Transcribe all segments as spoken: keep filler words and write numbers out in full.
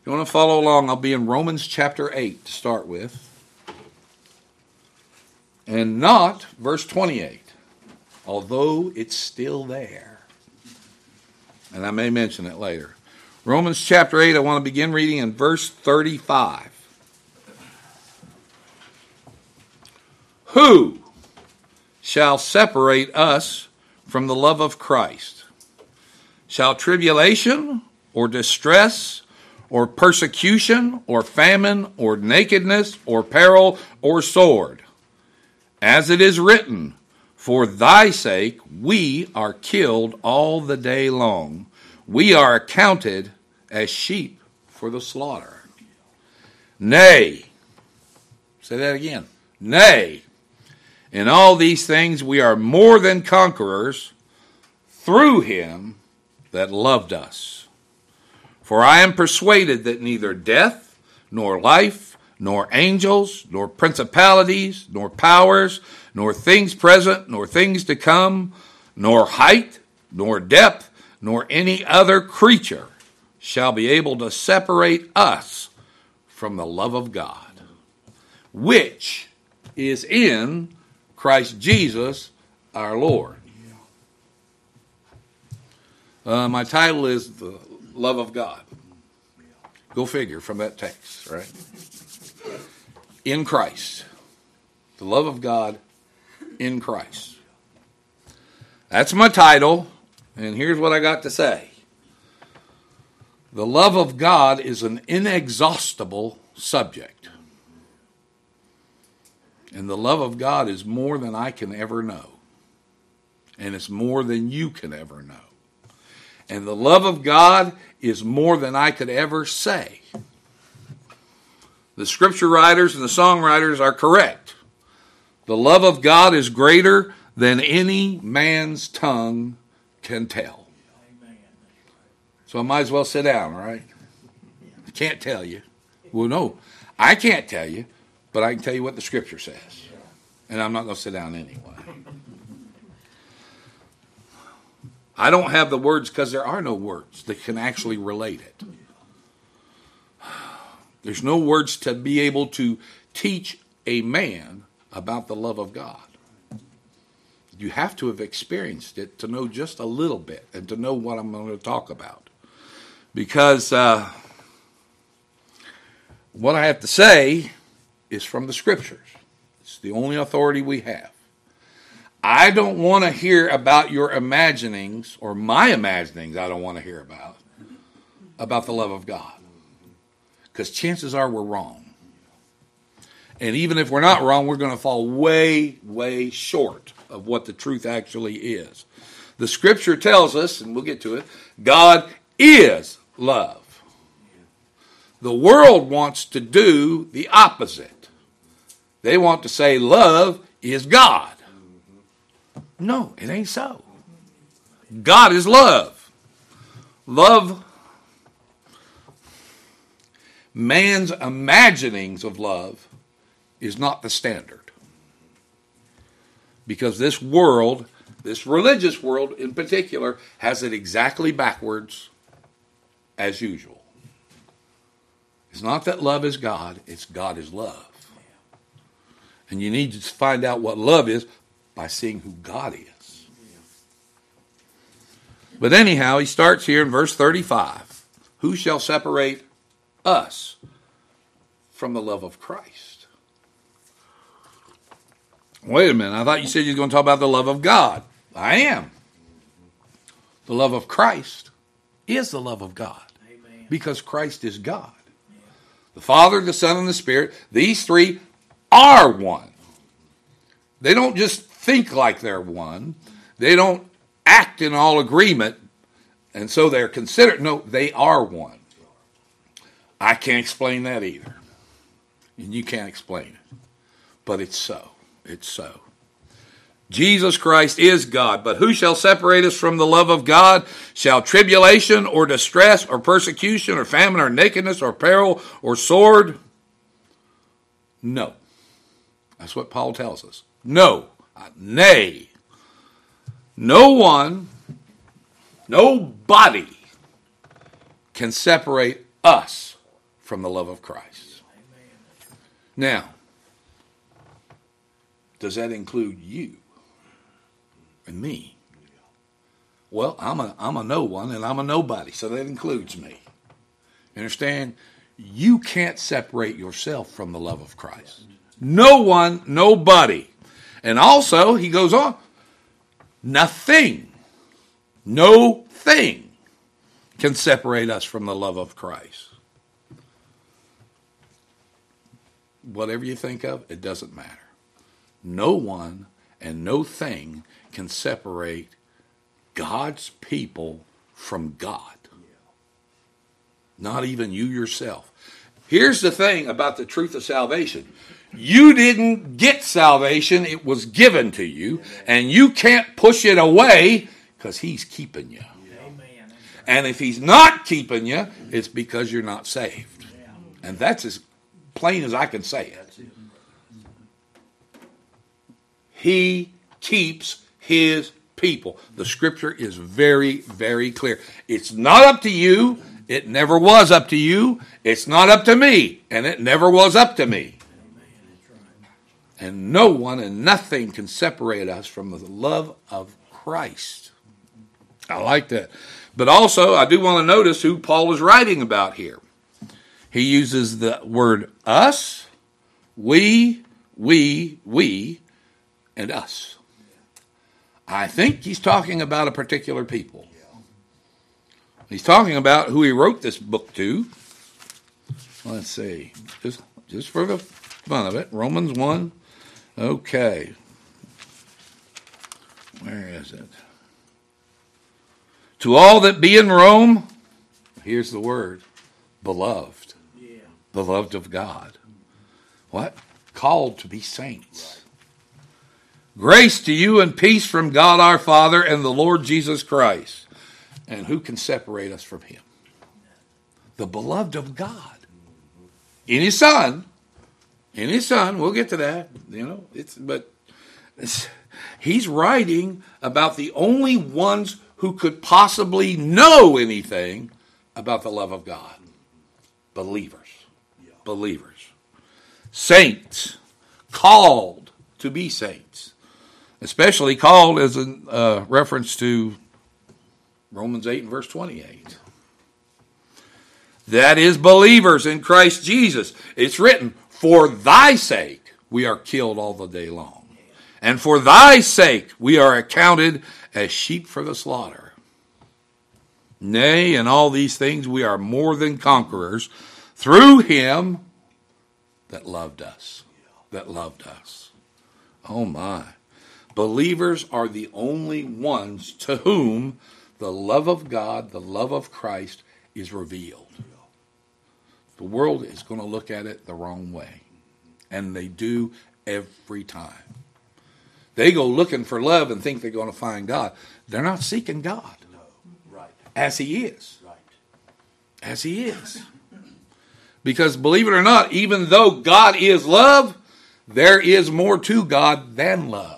you want to follow along, I'll be in Romans chapter eight to start with. And not verse twenty-eight, although it's still there. And I may mention it later. Romans chapter eight, I want to begin reading in verse thirty-five. Who shall separate us from the love of Christ? Shall tribulation or distress or persecution or famine or nakedness or peril or sword? As it is written, for thy sake we are killed all the day long. We are accounted as sheep for the slaughter. Nay, say that again. Nay, in all these things we are more than conquerors through him that loved us. For I am persuaded that neither death, nor life, nor angels, nor principalities, nor powers, nor things present, nor things to come, nor height, nor depth, nor any other creature shall be able to separate us from the love of God, which is in Christ Jesus our Lord. Uh, my title is The Love of God. Go figure from that text, right? In Christ. The love of God in Christ. That's my title, and here's what I got to say. The love of God is an inexhaustible subject. And the love of God is more than I can ever know. And it's more than you can ever know. And the love of God is more than I could ever say. The scripture writers and the songwriters are correct. The love of God is greater than any man's tongue can tell. So I might as well sit down, right? I can't tell you. Well, no, I can't tell you, but I can tell you what the scripture says. And I'm not going to sit down anyway. I don't have the words because there are no words that can actually relate it. There's no words to be able to teach a man about the love of God. You have to have experienced it to know just a little bit and to know what I'm going to talk about. Because uh, what I have to say is from the scriptures. It's the only authority we have. I don't want to hear about your imaginings, or my imaginings I don't want to hear about, about the love of God. Because chances are we're wrong. And even if we're not wrong, we're going to fall way, way short of what the truth actually is. The scripture tells us, and we'll get to it, God is love. The world wants to do the opposite. They want to say love is God. No, it ain't so. God is love. Love, man's imaginings of love is not the standard. Because this world, this religious world in particular, has it exactly backwards as usual. It's not that love is God, it's God is love. And you need to find out what love is by seeing who God is. But anyhow, he starts here in verse thirty-five. Who shall separate us from the love of Christ? Wait a minute, I thought you said you were going to talk about the love of God. I am. The love of Christ is the love of God. Amen. Because Christ is God. Yeah. The Father, the Son, and the Spirit, these three are one. They don't just think like they're one. They don't act in all agreement, and so they're considered. No, they are one. I can't explain that either. And you can't explain it. But it's so. It's so. Jesus Christ is God, but who shall separate us from the love of God? Shall tribulation or distress or persecution or famine or nakedness or peril or sword? No. That's what Paul tells us. No. Nay. No one, nobody can separate us from the love of Christ. Now, does that include you and me? Well, I'm a I'm a no one and I'm a nobody, so that includes me. You understand? You can't separate yourself from the love of Christ. No one, nobody. And also, he goes on, nothing, no thing can separate us from the love of Christ. Whatever you think of, it doesn't matter. No one and no thing can separate God's people from God. Not even you yourself. Here's the thing about the truth of salvation. You didn't get salvation. It was given to you. And you can't push it away because he's keeping you. And if he's not keeping you, it's because you're not saved. And that's as plain as I can say it. He keeps his people. The scripture is very, very clear. It's not up to you. It never was up to you. It's not up to me. And it never was up to me. And no one and nothing can separate us from the love of Christ. I like that. But also, I do want to notice who Paul is writing about here. He uses the word us, we, we, we, and us. I think he's talking about a particular people. He's talking about who he wrote this book to. Let's see. Just, just for the fun of it. Romans one. Okay. Where is it? To all that be in Rome, here's the word, beloved. Yeah. Beloved of God. What? Called to be saints. Grace to you and peace from God our Father and the Lord Jesus Christ. And who can separate us from him? The beloved of God. In his Son. In his Son. We'll get to that. You know, it's but it's, he's writing about the only ones who could possibly know anything about the love of God. Believers. Believers. Saints. Called to be saints. Especially called as a uh, reference to Romans eight and verse twenty-eight. That is believers in Christ Jesus. It's written, for thy sake we are killed all the day long. And for thy sake we are accounted as sheep for the slaughter. Nay, in all these things we are more than conquerors through him that loved us. That loved us. Oh my. Believers are the only ones to whom the love of God, the love of Christ is revealed. The world is going to look at it the wrong way. And they do every time. They go looking for love and think they're going to find God. They're not seeking God. No. Right. As he is. Right. As he is. Because believe it or not, even though God is love, there is more to God than love.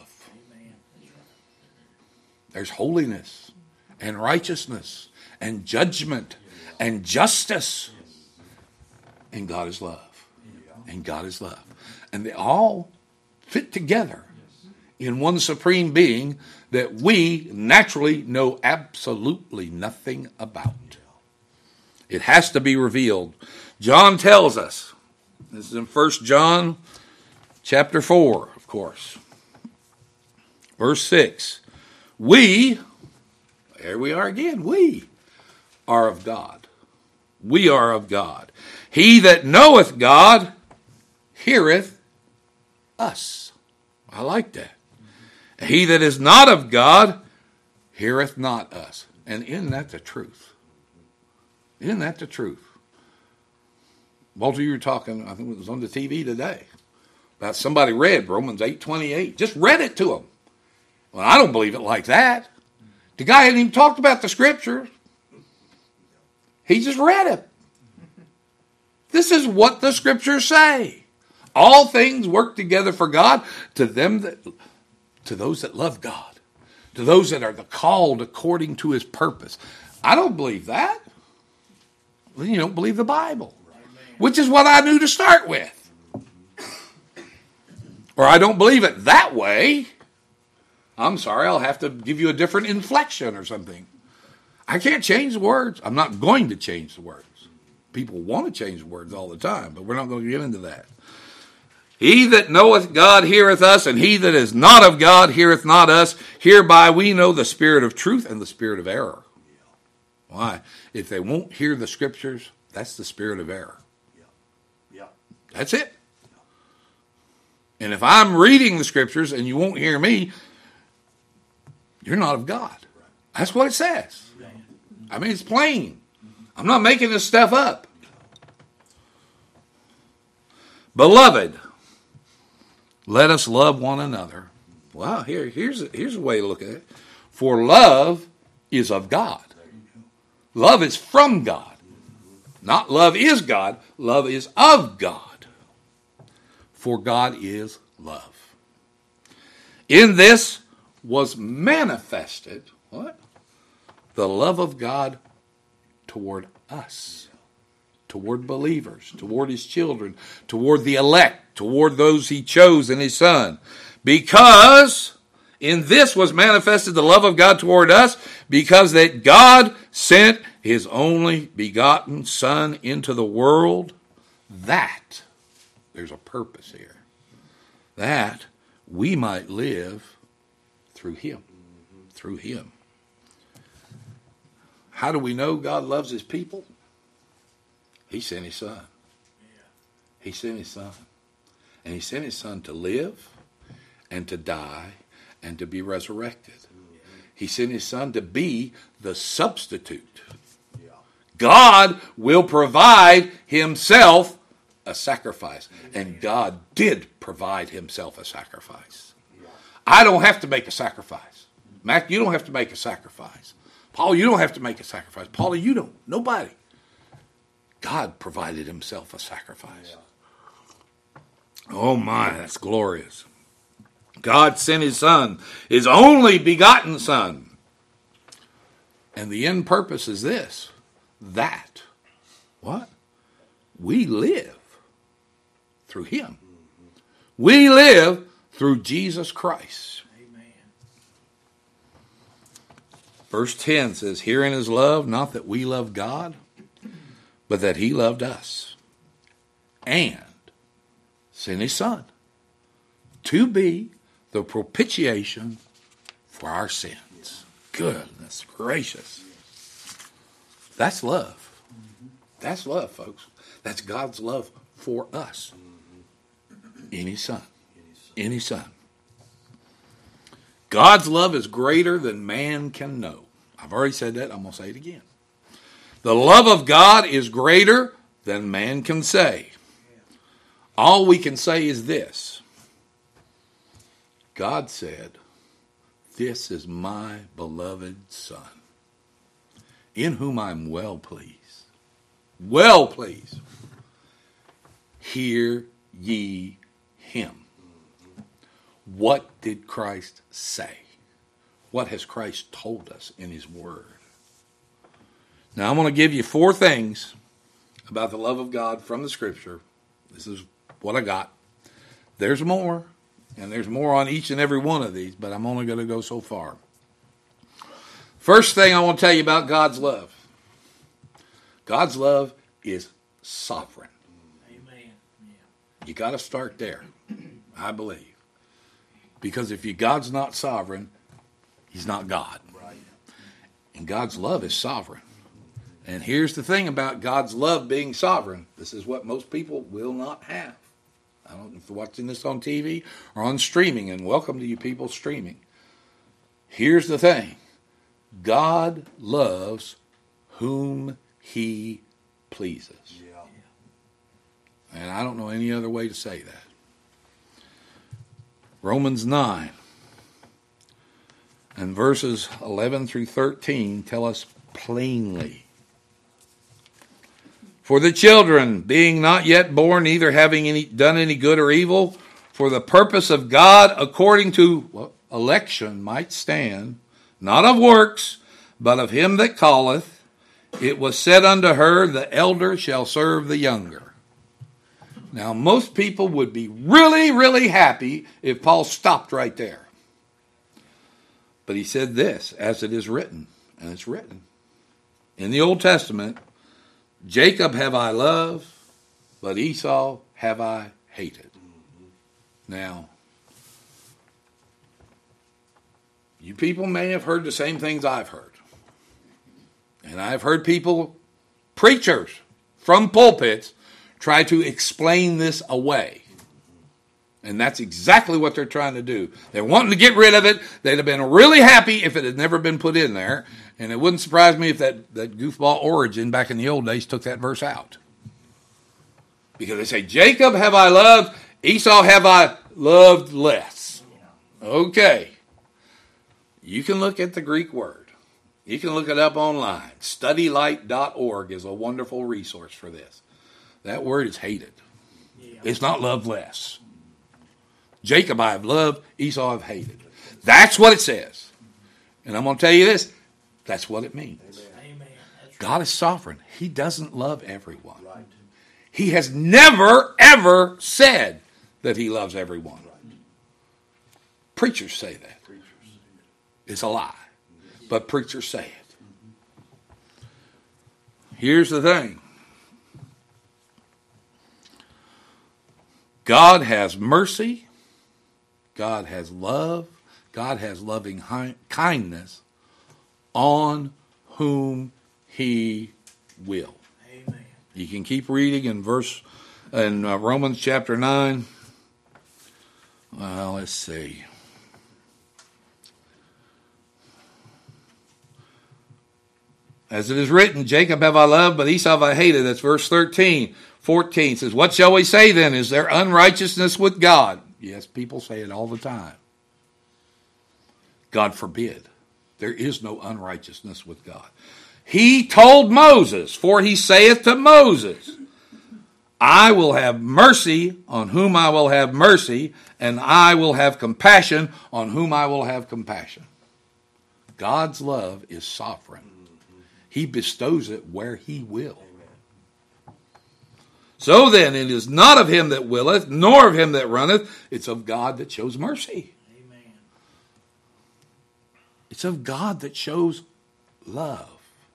There's holiness and righteousness and judgment and justice. And God is love. And God is love. And they all fit together in one supreme being that we naturally know absolutely nothing about. It has to be revealed. John tells us, this is in First John chapter four, of course. Verse six. We, here we are again, we are of God. We are of God. He that knoweth God heareth us. I like that. He that is not of God heareth not us. And isn't that the truth? Isn't that the truth? Walter, you were talking, I think it was on the T V today, about somebody read Romans eight twenty-eight. Just read it to them. Well, I don't believe it like that. The guy hadn't even talked about the scripture. He just read it. This is what the scriptures say. All things work together for God to them that, to those that love God, to those that are the called according to his purpose. I don't believe that. Then you don't believe the Bible. which is what I knew to start with. Or I don't believe it that way. I'm sorry, I'll have to give you a different inflection or something. I can't change the words. I'm not going to change the words. People want to change the words all the time, but we're not going to get into that. He that knoweth God heareth us, and he that is not of God heareth not us. Hereby we know the spirit of truth and the spirit of error. Why? If they won't hear the scriptures, that's the spirit of error. That's it. And if I'm reading the scriptures and you won't hear me, you're not of God. That's what it says. I mean, it's plain. I'm not making this stuff up. Beloved, let us love one another. Well, here, here's, here's a way to look at it. For love is of God. Love is from God. Not love is God. Love is of God. For God is love. In this was manifested, what? The love of God toward us, toward believers, toward his children, toward the elect, toward those he chose in his Son. Because in this was manifested the love of God toward us, because that God sent his only begotten Son into the world, that, there's a purpose here, that we might live through him, through him. How do we know God loves his people? He sent his Son. He sent his Son. And he sent his Son to live and to die and to be resurrected. He sent his Son to be the substitute. God will provide himself a sacrifice. And God did provide himself a sacrifice. I don't have to make a sacrifice. Mac, you don't have to make a sacrifice. Paul, you don't have to make a sacrifice. Paula, you don't. Nobody. God provided himself a sacrifice. Oh my, that's glorious. God sent his Son, his only begotten Son. And the end purpose is this, that, what? We live through him. We live through Jesus Christ. Amen. Verse ten says, herein is love, not that we love God, but that he loved us and sent his Son to be the propitiation for our sins. Goodness gracious. That's love. That's love, folks. That's God's love for us. In his Son. In his Son. God's love is greater than man can know. I've already said that. I'm going to say it again. The love of God is greater than man can say. All we can say is this. God said, this is my beloved Son, in whom I'm well pleased. Well pleased. Hear ye him. What did Christ say? What has Christ told us in his word? Now I'm going to give you four things about the love of God from the scripture. This is what I got. There's more, and there's more on each and every one of these, but I'm only going to go so far. First thing I want to tell you about God's love. God's love is sovereign. Amen. Yeah. You got to start there, I believe. Because if you, God's not sovereign, he's not God. Right. And God's love is sovereign. And here's the thing about God's love being sovereign. This is what most people will not have. I don't know if you're watching this on T V or on streaming, and welcome to you people streaming. Here's the thing. God loves whom he pleases. Yeah. And I don't know any other way to say that. Romans nine and verses eleven through thirteen tell us plainly. For the children, being not yet born, neither having any, done any good or evil, for the purpose of God according to well, election might stand, not of works, but of him that calleth, it was said unto her, the elder shall serve the younger. Now, most people would be really, really happy if Paul stopped right there. But he said this, as it is written, and it's written. In the Old Testament, Jacob have I loved, but Esau have I hated. Now, you people may have heard the same things I've heard. And I've heard people, preachers from pulpits, try to explain this away. And that's exactly what they're trying to do. They're wanting to get rid of it. They'd have been really happy if it had never been put in there. And it wouldn't surprise me if that, that goofball Origin back in the old days took that verse out. Because they say, Jacob have I loved, Esau have I loved less. Okay. You can look at the Greek word. You can look it up online. study light dot org is a wonderful resource for this. That word is hated. Yeah. It's not loved less. Jacob I have loved, Esau I have hated. That's what it says. And I'm going to tell you this. That's what it means. Amen. God is sovereign. He doesn't love everyone. Right. He has never, ever said that he loves everyone. Right. Preachers say that. Preachers. It's a lie. But preachers say it. Here's the thing. God has mercy. God has love. God has loving kindness on whom he will. Amen. You can keep reading in verse in uh, Romans chapter nine. Well, let's see. As it is written, Jacob have I loved, but Esau have I hated. That's verse thirteen. fourteen says, what shall we say then? Is there unrighteousness with God? Yes, people say it all the time. God forbid. There is no unrighteousness with God. He told Moses, for he saith to Moses, I will have mercy on whom I will have mercy, and I will have compassion on whom I will have compassion. God's love is sovereign. He bestows it where he will. So then, it is not of him that willeth, nor of him that runneth. It's of God that shows mercy. Amen. It's of God that shows love.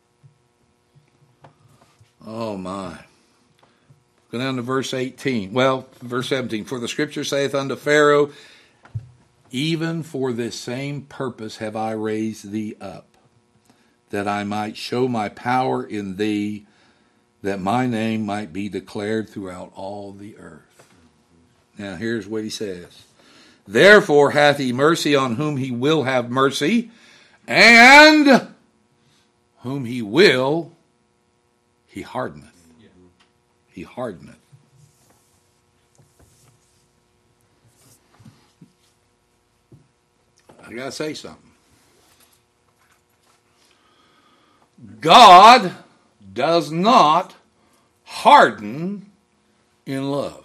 Oh my. Go down to verse eighteen. Well, verse seventeen. For the scripture saith unto Pharaoh, even for this same purpose have I raised thee up, that I might show my power in thee, that my name might be declared throughout all the earth. Now here's what he says. Therefore hath he mercy on whom he will have mercy, and whom he will, he hardeneth. He hardeneth. I gotta say something. God does not harden in love.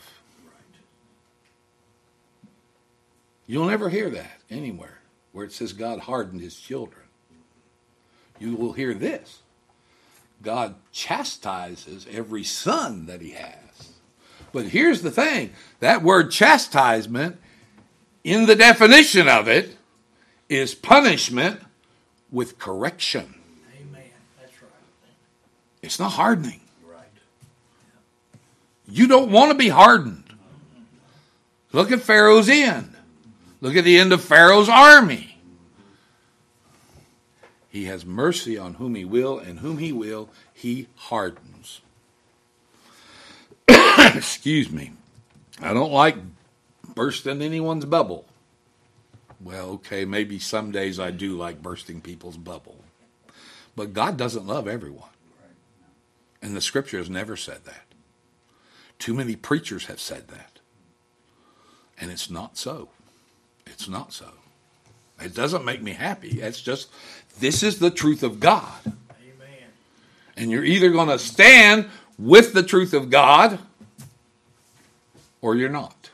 You'll never hear that anywhere where it says God hardened his children. You will hear this. God chastises every son that he has. But here's the thing. That word chastisement, in the definition of it, is punishment with correction. It's not hardening. Right. You don't want to be hardened. Look at Pharaoh's end. Look at the end of Pharaoh's army. He has mercy on whom he will, and whom he will, he hardens. Excuse me. I don't like bursting anyone's bubble. Well, okay, maybe some days I do like bursting people's bubble. But God doesn't love everyone. And the scripture has never said that. Too many preachers have said that. And it's not so. It's not so. It doesn't make me happy. It's just, this is the truth of God. Amen. And you're either going to stand with the truth of God, or you're not.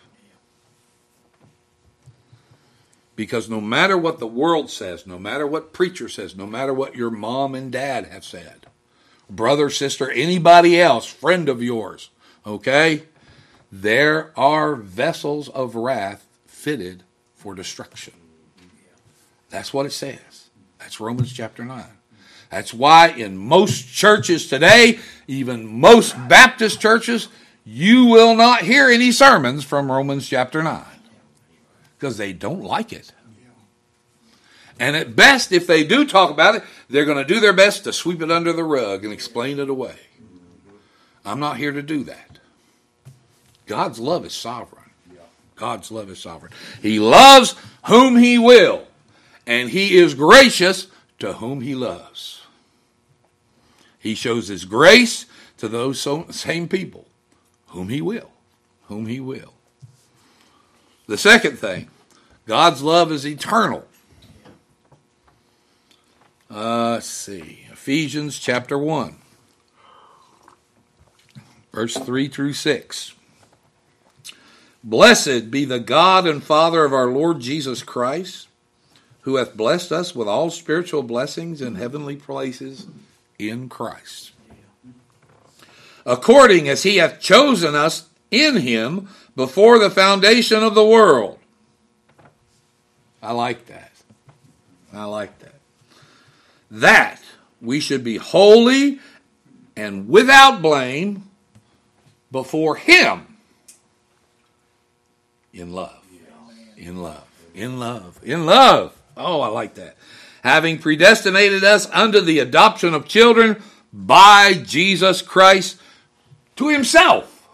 Because no matter what the world says, no matter what preacher says, no matter what your mom and dad have said, brother, sister, anybody else, friend of yours, okay? there are vessels of wrath fitted for destruction. That's what it says. That's Romans chapter nine. That's why in most churches today, even most Baptist churches, you will not hear any sermons from Romans chapter nine. Because they don't like it. And at best, if they do talk about it, they're going to do their best to sweep it under the rug and explain it away. I'm not here to do that. God's love is sovereign. God's love is sovereign. He loves whom he will, and he is gracious to whom he loves. He shows his grace to those same people whom he will, whom he will. The second thing, God's love is eternal. Uh, let's see, Ephesians chapter one, verse three through six. Blessed be the God and Father of our Lord Jesus Christ, who hath blessed us with all spiritual blessings in heavenly places in Christ, according as he hath chosen us in him before the foundation of the world. I like that. I like that. That we should be holy and without blame before him in love. In love. In love. In love. Oh, I like that. Having predestinated us unto the adoption of children by Jesus Christ to himself,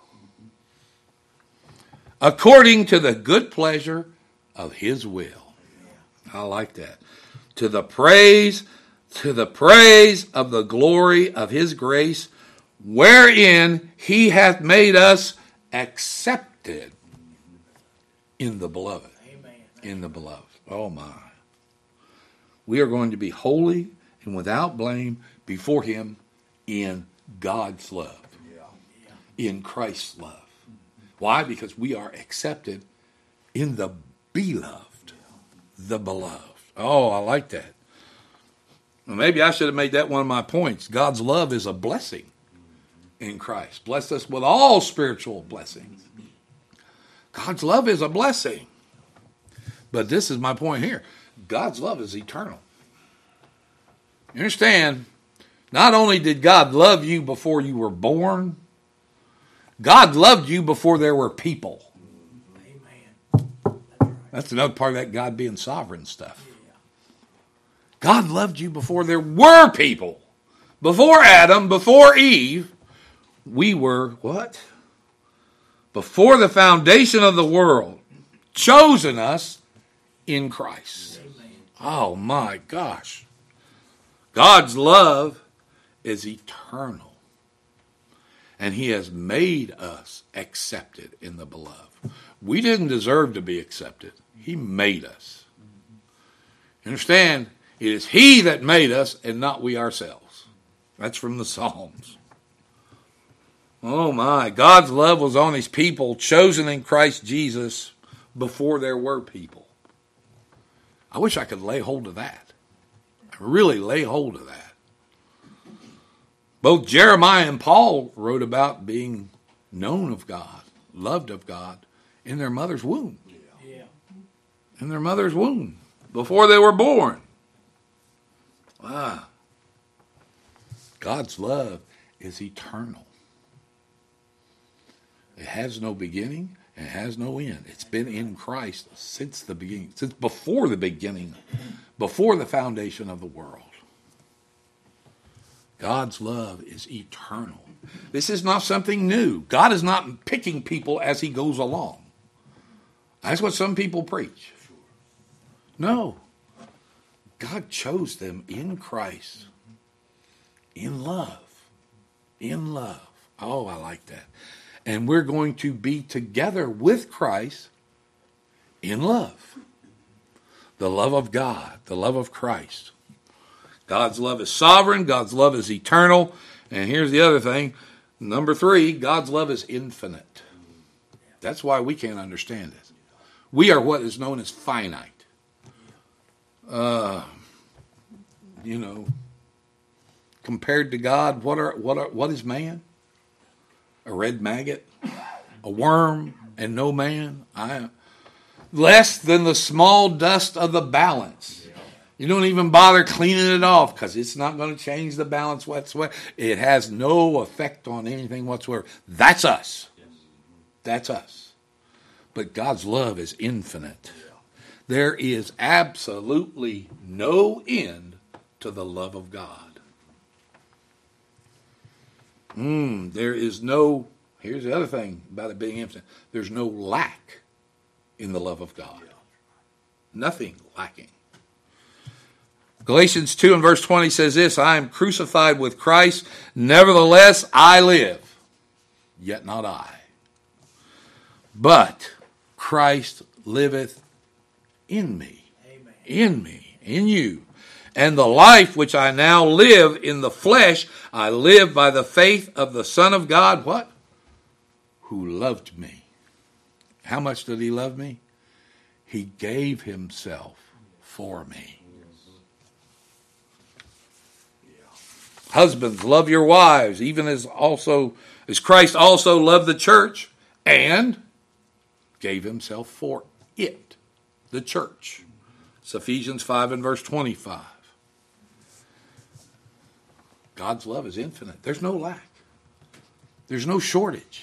according to the good pleasure of his will. I like that. To the praise, to the praise of the glory of his grace, wherein he hath made us accepted in the beloved. Amen. In the beloved. Oh my. We are going to be holy and without blame before him in God's love. Yeah. Yeah. In Christ's love. Why? Because we are accepted in the beloved. The beloved. Oh, I like that. Well, maybe I should have made that one of my points. God's love is a blessing in Christ. Bless us with all spiritual blessings. God's love is a blessing. But this is my point here. God's love is eternal. You understand? Not only did God love you before you were born, God loved you before there were people. Amen. That's another part of that God being sovereign stuff. God loved you before there were people. Before Adam, before Eve, we were what? Before the foundation of the world, chosen us in Christ. Amen. Oh my gosh. God's love is eternal. And he has made us accepted in the beloved. We didn't deserve to be accepted. He made us. You understand? It is he that made us and not we ourselves. That's from the Psalms. Oh my, God's love was on his people chosen in Christ Jesus before there were people. I wish I could lay hold of that. Really lay hold of that. Both Jeremiah and Paul wrote about being known of God, loved of God in their mother's womb. Yeah. In their mother's womb, before they were born. Wow. God's love is eternal. It has no beginning. It has no end. It's been in Christ since the beginning, since before the beginning, before the foundation of the world. God's love is eternal. This is not something new. God is not picking people as he goes along. That's what some people preach. No. God chose them in Christ. In love. In love. Oh, I like that. And we're going to be together with Christ in love. The love of God. The love of Christ. God's love is sovereign. God's love is eternal. And here's the other thing. Number three, God's love is infinite. That's why we can't understand it. We are what is known as finite. Uh, you know, compared to God, what are what are what is man? A red maggot? a worm and no man. I less than the small dust of the balance. You don't even bother cleaning it off because it's not going to change the balance whatsoever. It has no effect on anything whatsoever. That's us. That's us. But God's love is infinite. There is absolutely no end to the love of God. Mm, there is no, here's the other thing about it being infinite. There's no lack in the love of God. Nothing lacking. Galatians two and verse twenty says this, I am crucified with Christ, nevertheless I live, yet not I. But Christ liveth in me, Amen. in me, in you. And the life which I now live in the flesh, I live by the faith of the Son of God, what? Who loved me. How much did he love me? He gave himself for me. Husbands, love your wives, even as also as Christ also loved the church and gave himself for it, the church. It's Ephesians five and verse twenty-five. God's love is infinite. There's no lack. There's no shortage.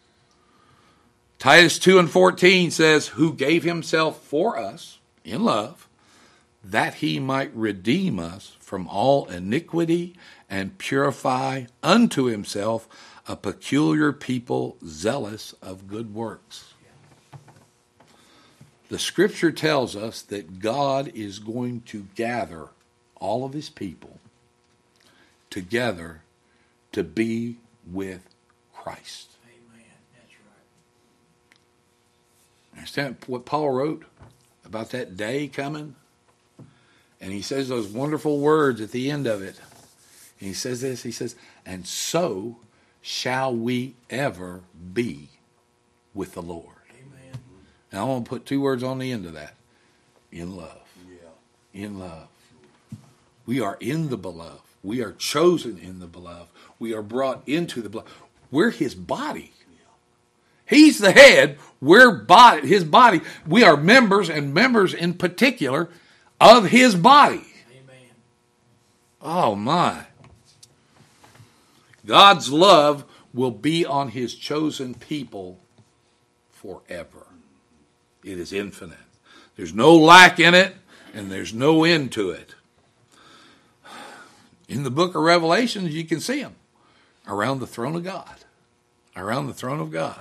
Titus two and fourteen says, who gave himself for us in love, that he might redeem us from all iniquity and purify unto himself a peculiar people zealous of good works. The scripture tells us that God is going to gather all of his people together to be with Christ. Amen. That's right. Understand what Paul wrote about that day coming? And he says those wonderful words at the end of it. And he says this, he says, and so shall we ever be with the Lord. Amen. And I want to put two words on the end of that. In love. Yeah. In love. We are in the beloved. We are chosen in the beloved. We are brought into the beloved. We're his body. He's the head. We're body, his body. We are members, and members in particular, of his body. Amen. Oh my. God's love will be on his chosen people forever. It is infinite. There's no lack in it, and there's no end to it. In the book of Revelations, you can see him around the throne of God. Around the throne of God.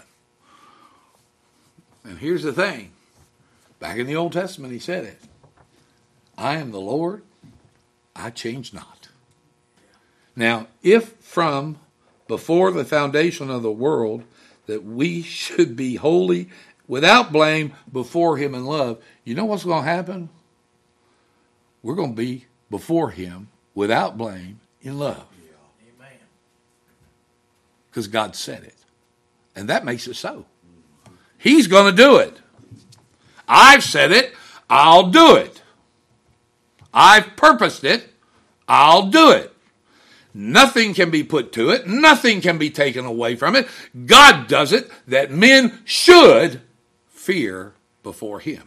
And here's the thing. Back in the Old Testament, he said it. I am the Lord, I change not. Now, if from before the foundation of the world that we should be holy, without blame, before him in love, you know what's going to happen? We're going to be before him without blame in love. Amen. Because God said it. And that makes it so. He's going to do it. I've said it, I'll do it. I've purposed it, I'll do it. Nothing can be put to it. Nothing can be taken away from it. God does it that men should fear before him.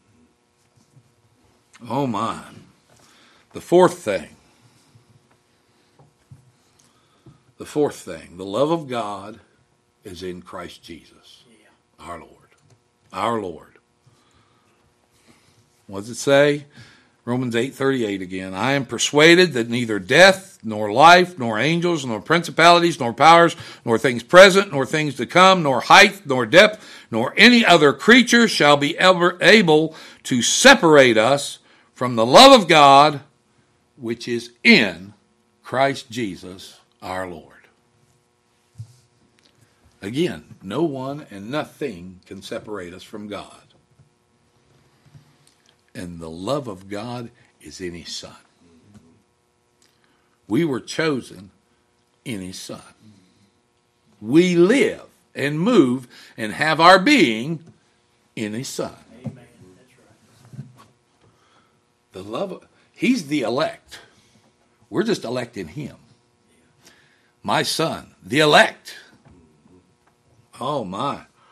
Oh my. The fourth thing. The fourth thing. The love of God is in Christ Jesus. Yeah. Our Lord. Our Lord. What does it say? Romans eight thirty-eight again. I am persuaded that neither death, nor life, nor angels, nor principalities, nor powers, nor things present, nor things to come, nor height, nor depth, nor any other creature shall be ever able to separate us from the love of God, which is in Christ Jesus our Lord. Again, no one and nothing can separate us from God. And the love of God is in his Son. We were chosen in his Son. We live and move and have our being in his Son. Amen. That's right. The love of, he's the elect. We're just electing him. My son, the elect. Oh my.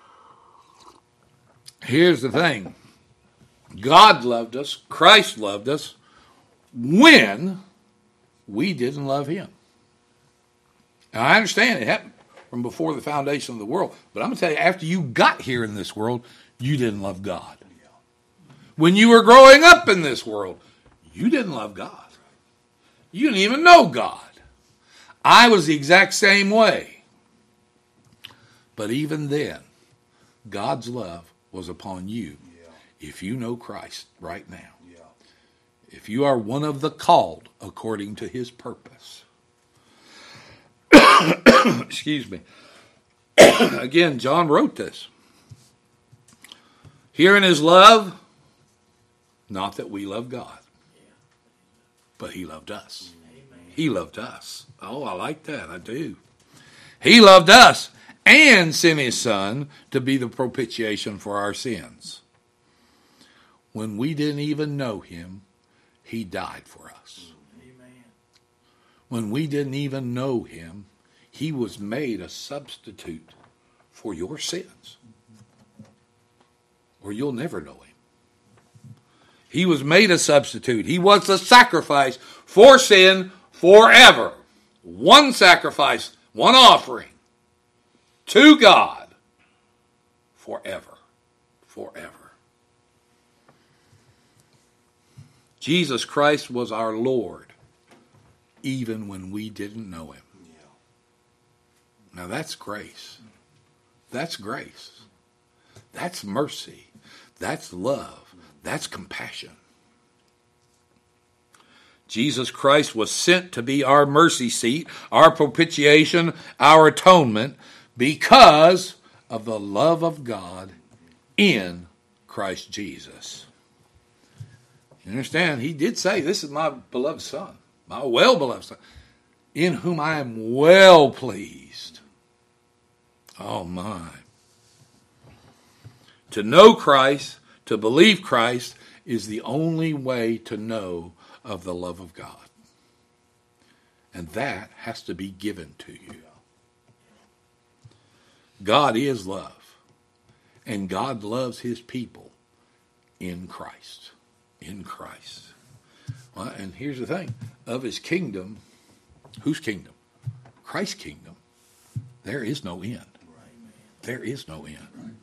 Here's the thing. God loved us, Christ loved us, when we didn't love him. Now, I understand it happened from before the foundation of the world, but I'm going to tell you, after you got here in this world, you didn't love God. When you were growing up in this world, you didn't love God. You didn't even know God. I was the exact same way. But even then, God's love was upon you. Yeah. If you know Christ right now. Yeah. If you are one of the called according to his purpose. Excuse me. Again, John wrote this. Herein is love, not that we love God, but he loved us. Amen. He loved us. Oh, I like that. I do. He loved us and sent his son to be the propitiation for our sins. When we didn't even know him, he died for us. Amen. When we didn't even know him, he was made a substitute for your sins. Or you'll never know him. He was made a substitute. He was the sacrifice for sin forever. One sacrifice, one offering to God forever. Forever. Jesus Christ was our Lord even when we didn't know him. Now that's grace. That's grace. That's mercy. That's love. That's compassion. Jesus Christ was sent to be our mercy seat, our propitiation, our atonement, because of the love of God in Christ Jesus. You understand? He did say, this is my beloved son, my well-beloved son, in whom I am well pleased. Oh my. To know Christ, to believe Christ, is the only way to know of the love of God. And that has to be given to you. God is love. And God loves his people in Christ. In Christ. Well, and here's the thing. Of his kingdom, whose kingdom? Christ's kingdom. There is no end. There is no end.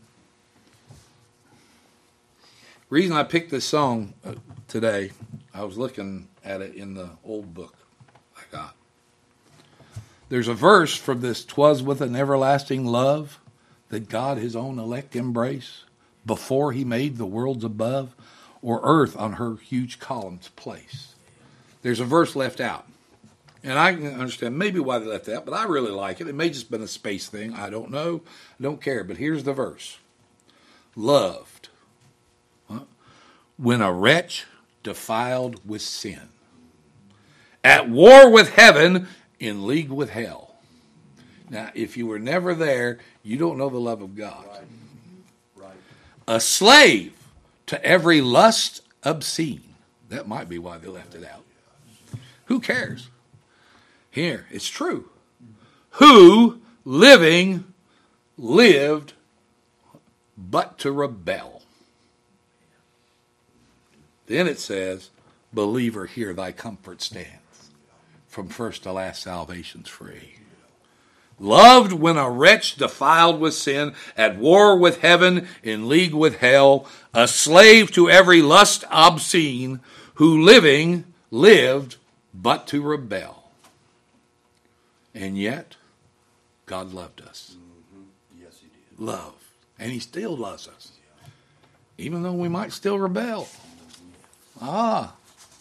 Reason I picked this song today, I was looking at it in the old book I got. There's a verse from this, "'Twas with an everlasting love that God his own elect embrace, before he made the worlds above, or earth on her huge columns place." There's a verse left out. And I can understand maybe why they left that, but I really like it. It may have just been a space thing. I don't know. I don't care. But here's the verse. Loved. Huh? When a wretch defiled with sin. At war with heaven, in league with hell. Now, if you were never there, you don't know the love of God. Right. Right. A slave to every lust obscene. That might be why they left it out. Who cares? Here, it's true. Who, living, lived, but to rebel. Then it says, believer, here thy comfort stands. From first to last, salvation's free. Loved when a wretch defiled with sin, at war with heaven, in league with hell, a slave to every lust obscene, who living, lived, but to rebel. And yet, God loved us. Mm-hmm. Yes, he did. Love. And he still loves us. Yeah. Even though we might still rebel. Mm-hmm. Ah.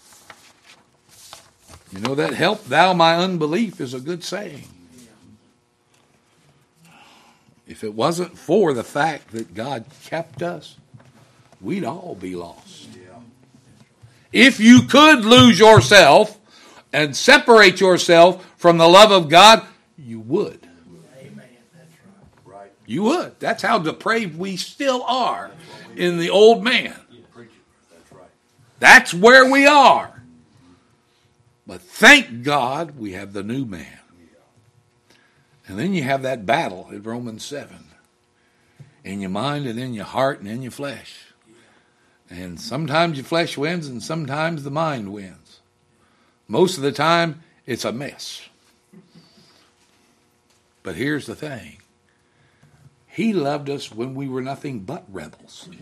You know that help thou my unbelief is a good saying. Yeah. If it wasn't for the fact that God kept us, we'd all be lost. Yeah. If you could lose yourself and separate yourself from the love of God, you would. Amen. That's right. Right. You would. That's how depraved we still are in the old man. That's right. That's where we are. But thank God we have the new man. And then you have that battle in Romans seven. in your mind and in your heart and in your flesh. And sometimes your flesh wins and sometimes the mind wins. Most of the time, it's a mess. But here's the thing. He loved us when we were nothing but rebels. Yeah.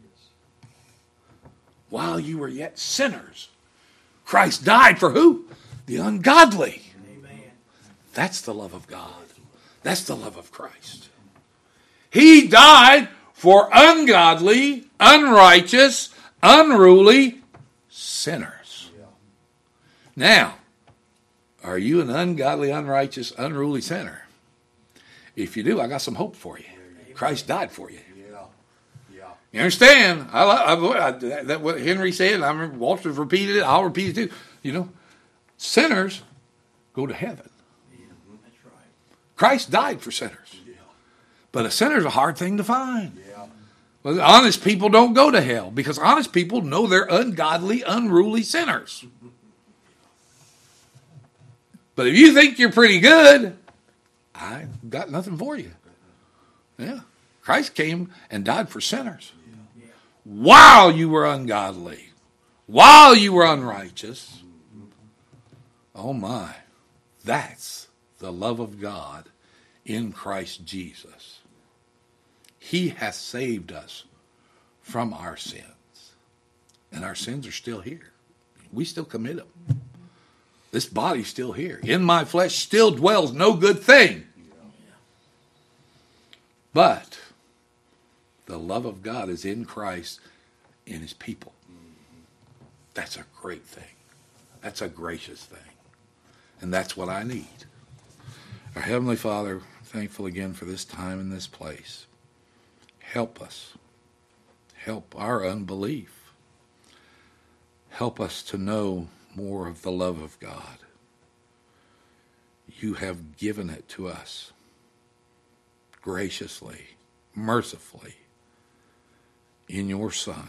While you were yet sinners, Christ died for who? The ungodly. Amen. That's the love of God. That's the love of Christ. He died for ungodly, unrighteous, unruly sinners. Yeah. Now, are you an ungodly, unrighteous, unruly sinner? If you do, I got some hope for you. Christ died for you. Yeah. Yeah. You understand? I, I, I that, that what Henry said. I remember Walter's repeated it. I'll repeat it too. You know, sinners go to heaven. Yeah, that's right. Christ died for sinners. Yeah. But a sinner's a hard thing to find. Yeah. Well, honest people don't go to hell because honest people know they're ungodly, unruly sinners. But if you think you're pretty good, I got nothing for you. Yeah. Christ came and died for sinners. Yeah. While you were ungodly, while you were unrighteous. Oh my, that's the love of God in Christ Jesus. He hath saved us from our sins. And our sins are still here. We still commit them. This body's still here. In my flesh still dwells no good thing. But the love of God is in Christ in his people. That's a great thing. That's a gracious thing. And that's what I need. Our Heavenly Father, thankful again for this time and this place. Help us. Help our unbelief. Help us to know more of the love of God. You have given it to us graciously, mercifully, in your Son.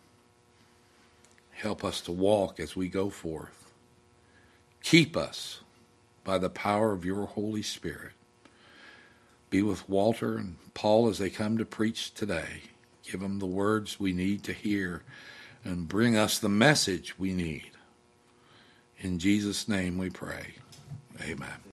Help us to walk as we go forth. Keep us by the power of your Holy Spirit. Be with Walter and Paul as they come to preach today. Give them the words we need to hear and bring us the message we need. In Jesus' name we pray. Amen.